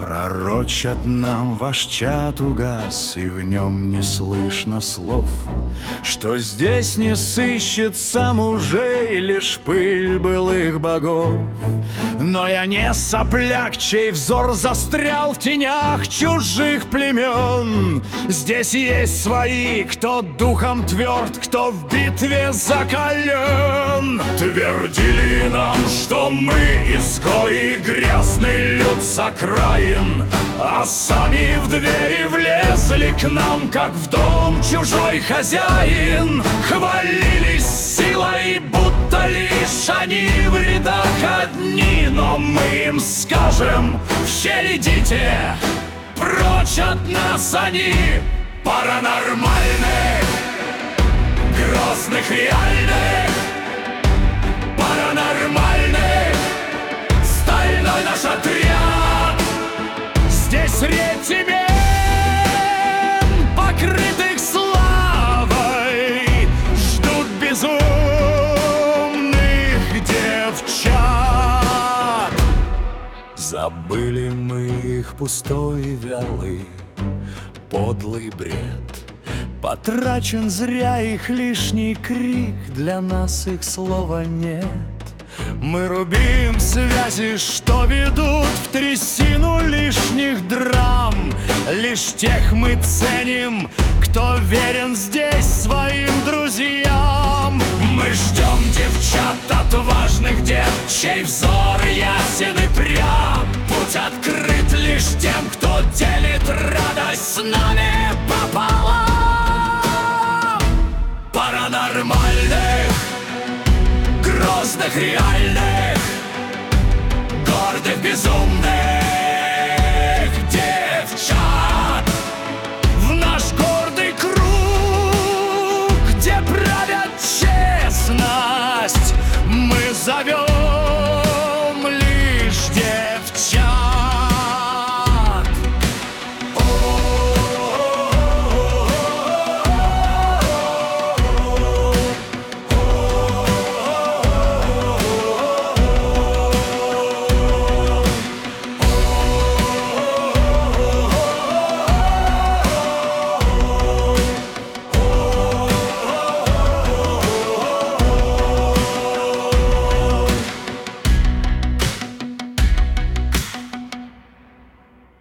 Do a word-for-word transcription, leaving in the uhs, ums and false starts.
Пророчат нам ваш чат угас, и в нем не слышно слов, что здесь не сыщется мужей, лишь пыль былых богов. Но я не сопляк, чей взор застрял в тенях чужих племен. Здесь есть свои, кто духом тверд, кто в битве закален. Твердили нам, что мы изгои, грязный люд с окраин, а сами в двери влезли к нам, как в дом чужой хозяин. Хвалились силой, будто лишь они в рядах одни. Но мы им скажем: в щель идите, прочь от нас они. Паранормальных, грозных, реальных, паранормальных, стальной наш отряд. Здесь редь имен, покрытых славой, ждут безумных девчат. Забыли мы их пустой и вялый, подлый бред. Потрачен зря их лишний крик, для нас их слова нет. Мы рубим связи, что ведут в трясину лишних драм. Лишь тех мы ценим, кто верен здесь своим друзьям. Мы ждем девчат отважных дев, чей взор ясен и прям. Путь открыт лишь тем, кто делит радость с нами пополам. Паранормальных, грозных, реальных, гордых, безумных,